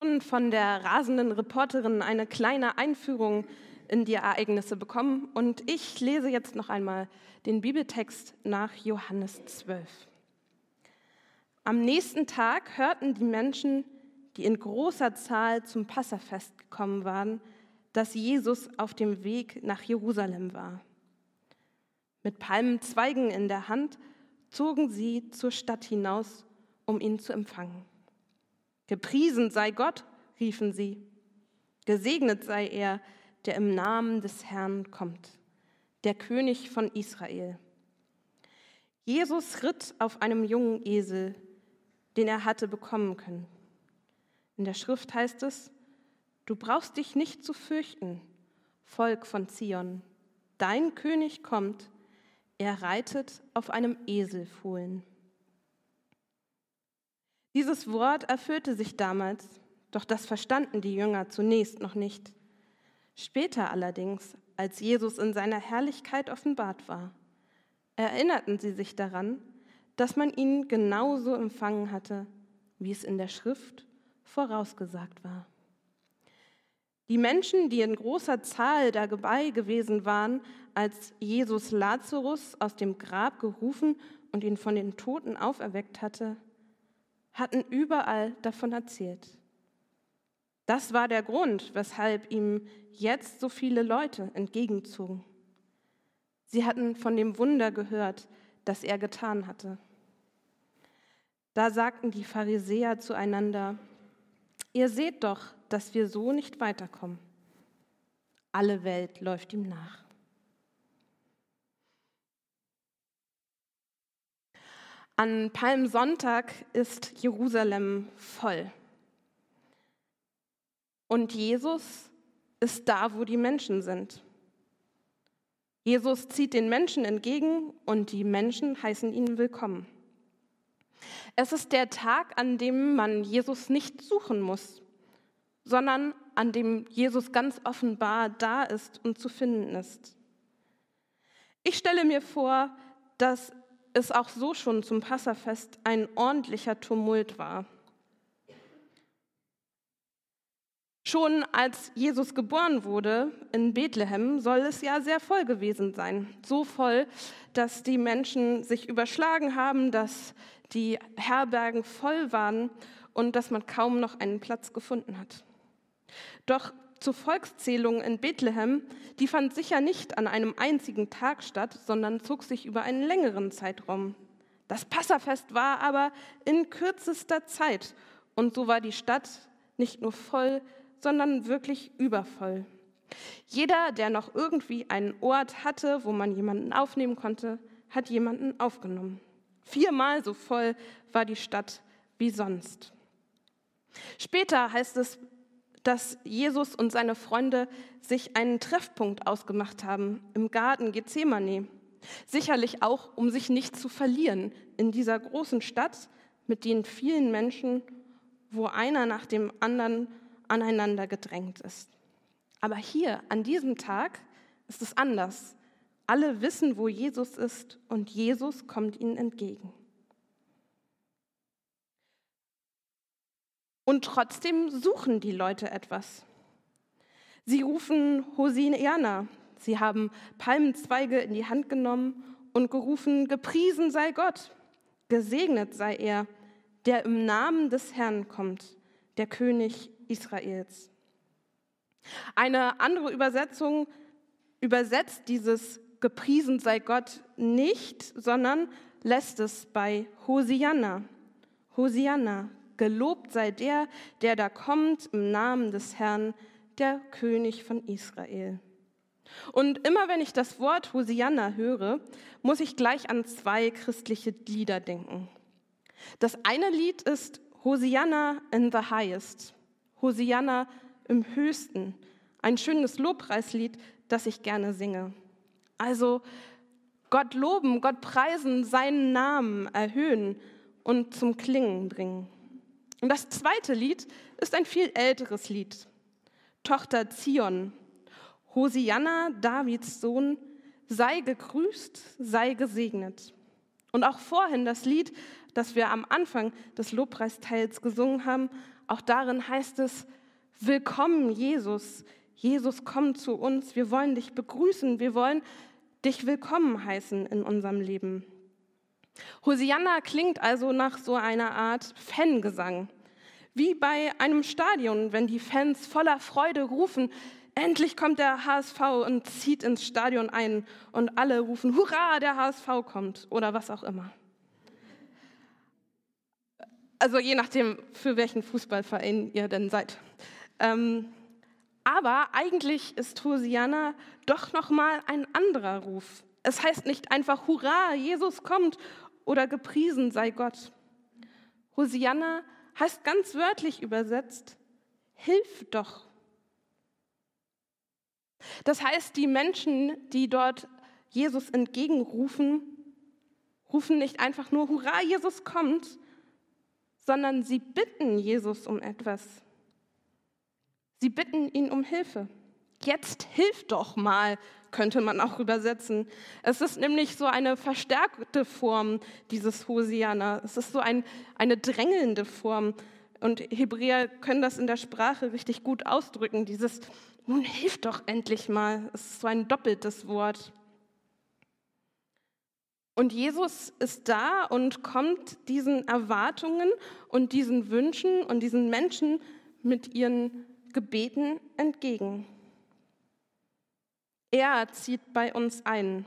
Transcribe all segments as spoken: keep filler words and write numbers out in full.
Von der rasenden Reporterin eine kleine Einführung in die Ereignisse bekommen und ich lese jetzt noch einmal den Bibeltext nach Johannes zwölf. Am nächsten Tag hörten die Menschen, die in großer Zahl zum Passafest gekommen waren, dass Jesus auf dem Weg nach Jerusalem war. Mit Palmenzweigen in der Hand zogen sie zur Stadt hinaus, um ihn zu empfangen. Gepriesen sei Gott, riefen sie. Gesegnet sei er, der im Namen des Herrn kommt, der König von Israel. Jesus ritt auf einem jungen Esel, den er hatte bekommen können. In der Schrift heißt es: Du brauchst dich nicht zu fürchten, Volk von Zion. Dein König kommt, er reitet auf einem Eselfohlen. Dieses Wort erfüllte sich damals, doch das verstanden die Jünger zunächst noch nicht. Später allerdings, als Jesus in seiner Herrlichkeit offenbart war, erinnerten sie sich daran, dass man ihn genauso empfangen hatte, wie es in der Schrift vorausgesagt war. Die Menschen, die in großer Zahl dabei gewesen waren, als Jesus Lazarus aus dem Grab gerufen und ihn von den Toten auferweckt hatte, hatten überall davon erzählt. Das war der Grund, weshalb ihm jetzt so viele Leute entgegenzogen. Sie hatten von dem Wunder gehört, das er getan hatte. Da sagten die Pharisäer zueinander: Ihr seht doch, dass wir so nicht weiterkommen. Alle Welt läuft ihm nach. An Palmsonntag ist Jerusalem voll. Und Jesus ist da, wo die Menschen sind. Jesus zieht den Menschen entgegen und die Menschen heißen ihn willkommen. Es ist der Tag, an dem man Jesus nicht suchen muss, sondern an dem Jesus ganz offenbar da ist und zu finden ist. Ich stelle mir vor, dass es auch so schon zum Passafest ein ordentlicher Tumult war. Schon als Jesus geboren wurde in Bethlehem, soll es ja sehr voll gewesen sein. So voll, dass die Menschen sich überschlagen haben, dass die Herbergen voll waren und dass man kaum noch einen Platz gefunden hat. Doch zur Volkszählung in Bethlehem, die fand sicher nicht an einem einzigen Tag statt, sondern zog sich über einen längeren Zeitraum. Das Passafest war aber in kürzester Zeit und so war die Stadt nicht nur voll, sondern wirklich übervoll. Jeder, der noch irgendwie einen Ort hatte, wo man jemanden aufnehmen konnte, hat jemanden aufgenommen. Viermal so voll war die Stadt wie sonst. Später heißt es, dass Jesus und seine Freunde sich einen Treffpunkt ausgemacht haben im Garten Gethsemane. Sicherlich auch, um sich nicht zu verlieren in dieser großen Stadt mit den vielen Menschen, wo einer nach dem anderen aneinander gedrängt ist. Aber hier, an diesem Tag, ist es anders. Alle wissen, wo Jesus ist und Jesus kommt ihnen entgegen. Und trotzdem suchen die Leute etwas. Sie rufen Hosianna. Sie haben Palmenzweige in die Hand genommen und gerufen: Gepriesen sei Gott, gesegnet sei er, der im Namen des Herrn kommt, der König Israels. Eine andere Übersetzung übersetzt dieses Gepriesen sei Gott nicht, sondern lässt es bei Hosianna. Hosianna. Gelobt sei der, der da kommt im Namen des Herrn, der König von Israel. Und immer wenn ich das Wort Hosianna höre, muss ich gleich an zwei christliche Lieder denken. Das eine Lied ist Hosianna in the highest, Hosianna im Höchsten, ein schönes Lobpreislied, das ich gerne singe. Also Gott loben, Gott preisen, seinen Namen erhöhen und zum Klingen bringen. Und das zweite Lied ist ein viel älteres Lied. Tochter Zion, Hosianna, Davids Sohn, sei gegrüßt, sei gesegnet. Und auch vorhin das Lied, das wir am Anfang des Lobpreisteils gesungen haben, auch darin heißt es, willkommen Jesus, Jesus komm zu uns, wir wollen dich begrüßen, wir wollen dich willkommen heißen in unserem Leben. Hosianna klingt also nach so einer Art Fangesang, wie bei einem Stadion, wenn die Fans voller Freude rufen, endlich kommt der H S V und zieht ins Stadion ein und alle rufen, hurra, der H S V kommt oder was auch immer. Also je nachdem, für welchen Fußballverein ihr denn seid. Ähm, aber eigentlich ist Hosianna doch nochmal ein anderer Ruf. Es heißt nicht einfach, hurra, Jesus kommt oder gepriesen sei Gott. Hosianna heißt ganz wörtlich übersetzt, hilf doch. Das heißt, die Menschen, die dort Jesus entgegenrufen, rufen nicht einfach nur, hurra, Jesus kommt, sondern sie bitten Jesus um etwas. Sie bitten ihn um Hilfe. Jetzt hilf doch mal, könnte man auch übersetzen. Es ist nämlich so eine verstärkte Form dieses Hosianna. Es ist so ein, eine drängelnde Form. Und Hebräer können das in der Sprache richtig gut ausdrücken. Dieses, nun hilf doch endlich mal. Es ist so ein doppeltes Wort. Und Jesus ist da und kommt diesen Erwartungen und diesen Wünschen und diesen Menschen mit ihren Gebeten entgegen. Er zieht bei uns ein.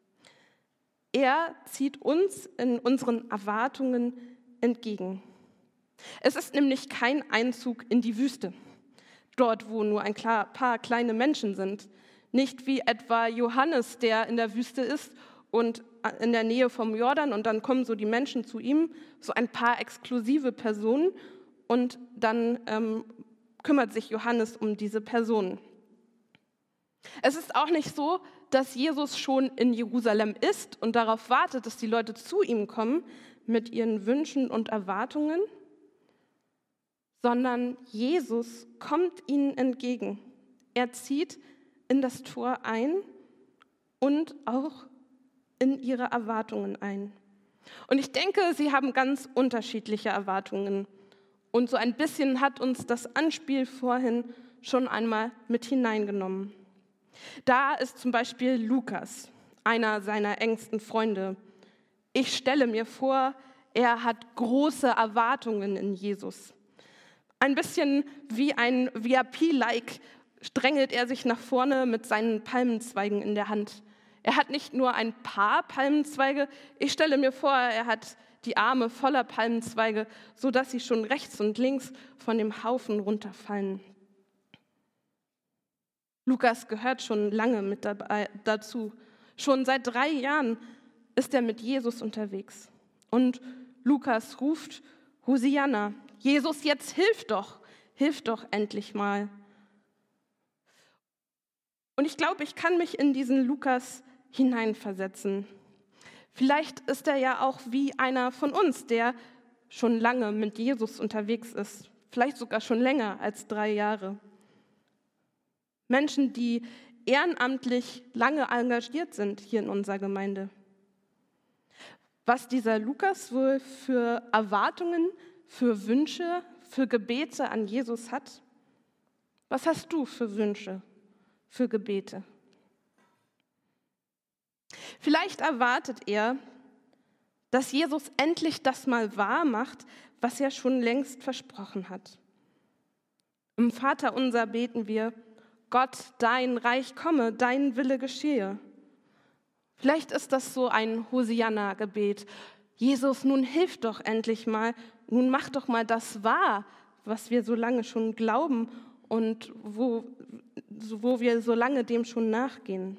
Er zieht uns in unseren Erwartungen entgegen. Es ist nämlich kein Einzug in die Wüste, dort, wo nur ein paar kleine Menschen sind. Nicht wie etwa Johannes, der in der Wüste ist und in der Nähe vom Jordan und dann kommen so die Menschen zu ihm, so ein paar exklusive Personen und dann ähm, kümmert sich Johannes um diese Personen. Es ist auch nicht so, dass Jesus schon in Jerusalem ist und darauf wartet, dass die Leute zu ihm kommen mit ihren Wünschen und Erwartungen, sondern Jesus kommt ihnen entgegen. Er zieht in das Tor ein und auch in ihre Erwartungen ein. Und ich denke, sie haben ganz unterschiedliche Erwartungen. Und so ein bisschen hat uns das Anspiel vorhin schon einmal mit hineingenommen. Da ist zum Beispiel Lukas, einer seiner engsten Freunde. Ich stelle mir vor, er hat große Erwartungen in Jesus. Ein bisschen wie ein V I P-like drängelt er sich nach vorne mit seinen Palmenzweigen in der Hand. Er hat nicht nur ein paar Palmenzweige, ich stelle mir vor, er hat die Arme voller Palmenzweige, sodass sie schon rechts und links von dem Haufen runterfallen. Lukas gehört schon lange mit dabei, dazu. Schon seit drei Jahren ist er mit Jesus unterwegs. Und Lukas ruft, Hosianna, Jesus, jetzt hilf doch, hilf doch endlich mal. Und ich glaube, ich kann mich in diesen Lukas hineinversetzen. Vielleicht ist er ja auch wie einer von uns, der schon lange mit Jesus unterwegs ist. Vielleicht sogar schon länger als drei Jahre. Menschen, die ehrenamtlich lange engagiert sind hier in unserer Gemeinde. Was dieser Lukas wohl für Erwartungen, für Wünsche, für Gebete an Jesus hat? Was hast du für Wünsche, für Gebete? Vielleicht erwartet er, dass Jesus endlich das mal wahr macht, was er schon längst versprochen hat. Im Vaterunser beten wir, Gott, dein Reich komme, dein Wille geschehe. Vielleicht ist das so ein Hosianna-Gebet. Jesus, nun hilf doch endlich mal, nun mach doch mal das wahr, was wir so lange schon glauben und wo, wo wir so lange dem schon nachgehen.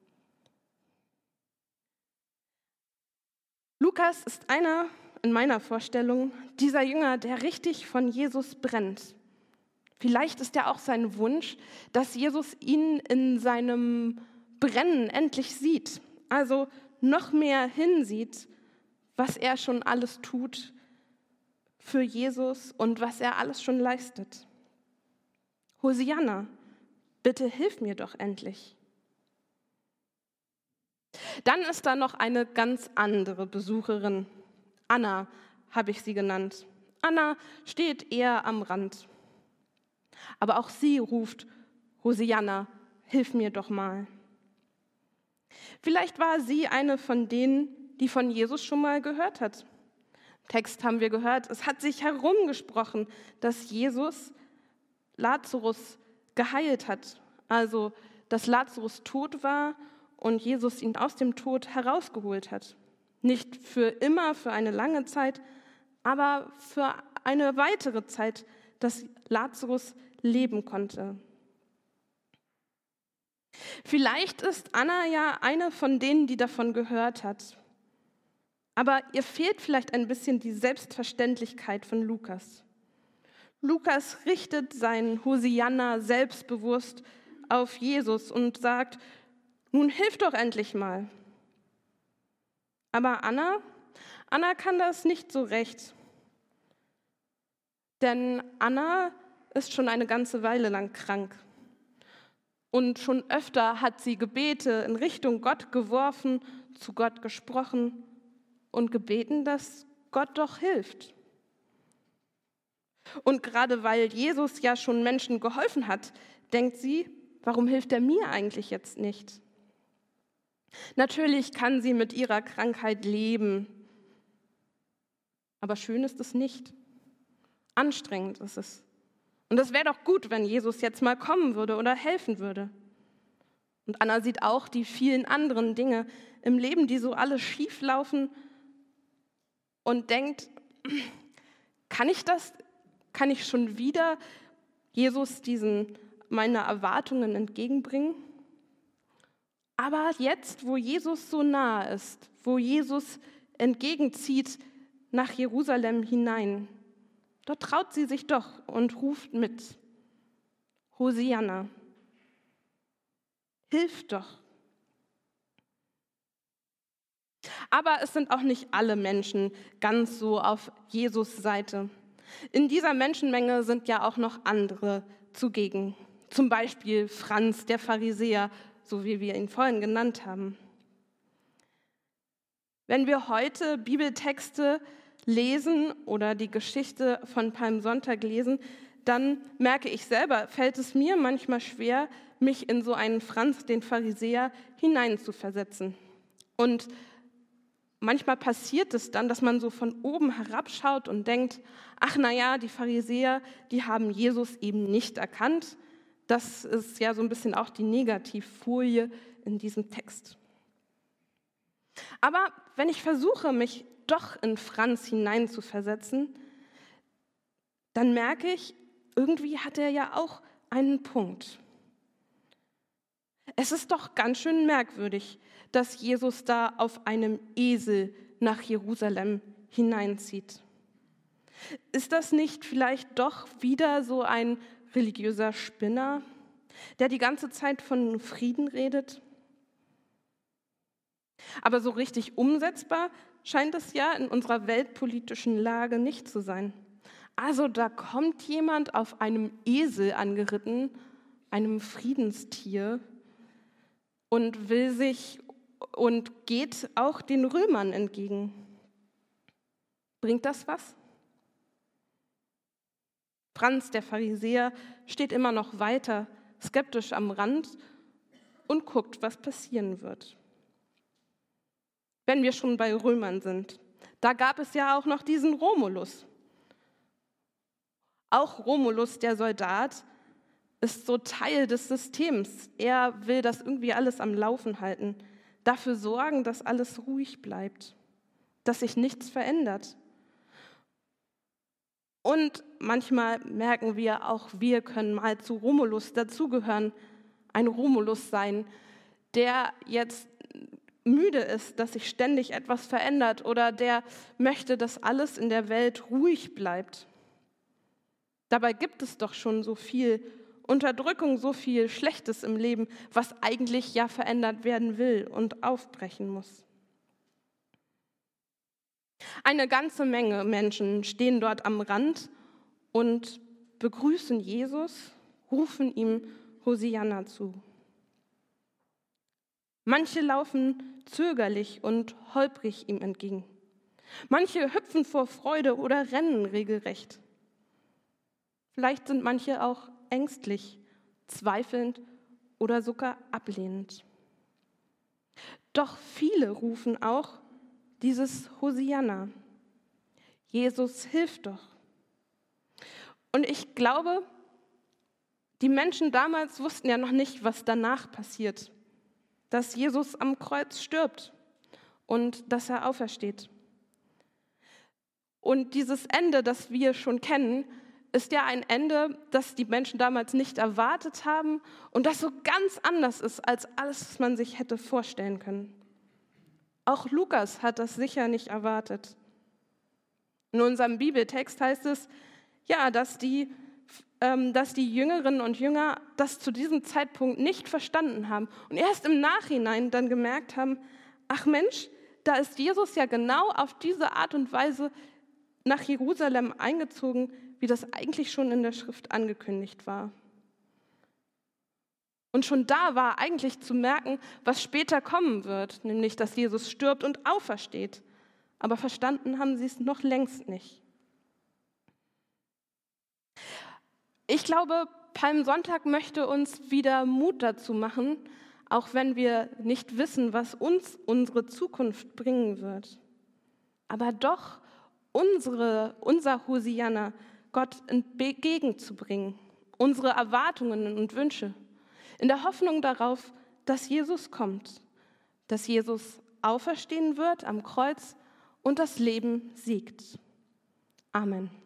Lukas ist einer, in meiner Vorstellung, dieser Jünger, der richtig von Jesus brennt. Vielleicht ist ja auch sein Wunsch, dass Jesus ihn in seinem Brennen endlich sieht. Also noch mehr hinsieht, was er schon alles tut für Jesus und was er alles schon leistet. Hosianna, bitte hilf mir doch endlich. Dann ist da noch eine ganz andere Besucherin. Anna habe ich sie genannt. Anna steht eher am Rand. Aber auch sie ruft, Hosianna, hilf mir doch mal. Vielleicht war sie eine von denen, die von Jesus schon mal gehört hat. Im Text haben wir gehört, es hat sich herumgesprochen, dass Jesus Lazarus geheilt hat. Also, dass Lazarus tot war und Jesus ihn aus dem Tod herausgeholt hat. Nicht für immer, für eine lange Zeit, aber für eine weitere Zeit, dass Lazarus leben konnte. Vielleicht ist Anna ja eine von denen, die davon gehört hat. Aber ihr fehlt vielleicht ein bisschen die Selbstverständlichkeit von Lukas. Lukas richtet sein Hosianna selbstbewusst auf Jesus und sagt, nun hilf doch endlich mal. Aber Anna, Anna kann das nicht so recht. Denn Anna ist schon eine ganze Weile lang krank. Und schon öfter hat sie Gebete in Richtung Gott geworfen, zu Gott gesprochen und gebeten, dass Gott doch hilft. Und gerade weil Jesus ja schon Menschen geholfen hat, denkt sie, warum hilft er mir eigentlich jetzt nicht? Natürlich kann sie mit ihrer Krankheit leben, aber schön ist es nicht. Anstrengend ist es. Und es wäre doch gut, wenn Jesus jetzt mal kommen würde oder helfen würde. Und Anna sieht auch die vielen anderen Dinge im Leben, die so alle schief laufen und denkt, kann ich das, kann ich schon wieder Jesus diesen meine Erwartungen entgegenbringen? Aber jetzt, wo Jesus so nahe ist, wo Jesus entgegenzieht nach Jerusalem hinein, dort traut sie sich doch und ruft mit, Hosianna, hilf doch. Aber es sind auch nicht alle Menschen ganz so auf Jesus' Seite. In dieser Menschenmenge sind ja auch noch andere zugegen. Zum Beispiel Franz, der Pharisäer, so wie wir ihn vorhin genannt haben. Wenn wir heute Bibeltexte lesen oder die Geschichte von Palmsonntag lesen, dann merke ich selber, fällt es mir manchmal schwer, mich in so einen Franz, den Pharisäer, hineinzuversetzen. Und manchmal passiert es dann, dass man so von oben herabschaut und denkt, ach na ja, die Pharisäer, die haben Jesus eben nicht erkannt. Das ist ja so ein bisschen auch die Negativfolie in diesem Text. Aber wenn ich versuche, mich doch in Franz hineinzuversetzen, dann merke ich, irgendwie hat er ja auch einen Punkt. Es ist doch ganz schön merkwürdig, dass Jesus da auf einem Esel nach Jerusalem hineinzieht. Ist das nicht vielleicht doch wieder so ein religiöser Spinner, der die ganze Zeit von Frieden redet? Aber so richtig umsetzbar scheint es ja in unserer weltpolitischen Lage nicht zu sein. Also da kommt jemand auf einem Esel angeritten, einem Friedenstier, und will sich und geht auch den Römern entgegen. Bringt das was? Franz, der Pharisäer, steht immer noch weiter skeptisch am Rand und guckt, was passieren wird. Wenn wir schon bei Römern sind, da gab es ja auch noch diesen Romulus. Auch Romulus, der Soldat, ist so Teil des Systems. Er will das irgendwie alles am Laufen halten, dafür sorgen, dass alles ruhig bleibt, dass sich nichts verändert. Und manchmal merken wir, auch wir können mal zu Romulus dazugehören, ein Romulus sein, der jetzt müde ist, dass sich ständig etwas verändert oder der möchte, dass alles in der Welt ruhig bleibt. Dabei gibt es doch schon so viel Unterdrückung, so viel Schlechtes im Leben, was eigentlich ja verändert werden will und aufbrechen muss. Eine ganze Menge Menschen stehen dort am Rand und begrüßen Jesus, rufen ihm Hosianna zu. Manche laufen zögerlich und holprig ihm entgegen. Manche hüpfen vor Freude oder rennen regelrecht. Vielleicht sind manche auch ängstlich, zweifelnd oder sogar ablehnend. Doch viele rufen auch dieses Hosianna. Jesus, hilf doch. Und ich glaube, die Menschen damals wussten ja noch nicht, was danach passiert. Dass Jesus am Kreuz stirbt und dass er aufersteht. Und dieses Ende, das wir schon kennen, ist ja ein Ende, das die Menschen damals nicht erwartet haben und das so ganz anders ist als alles, was man sich hätte vorstellen können. Auch Lukas hat das sicher nicht erwartet. In unserem Bibeltext heißt es, ja, dass die, ähm, dass die Jüngerinnen und Jünger das zu diesem Zeitpunkt nicht verstanden haben und erst im Nachhinein dann gemerkt haben, ach Mensch, da ist Jesus ja genau auf diese Art und Weise nach Jerusalem eingezogen, wie das eigentlich schon in der Schrift angekündigt war. Und schon da war eigentlich zu merken, was später kommen wird, nämlich, dass Jesus stirbt und aufersteht. Aber verstanden haben sie es noch längst nicht. Ich glaube, Palmsonntag möchte uns wieder Mut dazu machen, auch wenn wir nicht wissen, was uns unsere Zukunft bringen wird. Aber doch unsere, unser Hosianna Gott entgegenzubringen, unsere Erwartungen und Wünsche, in der Hoffnung darauf, dass Jesus kommt, dass Jesus auferstehen wird am Kreuz und das Leben siegt. Amen.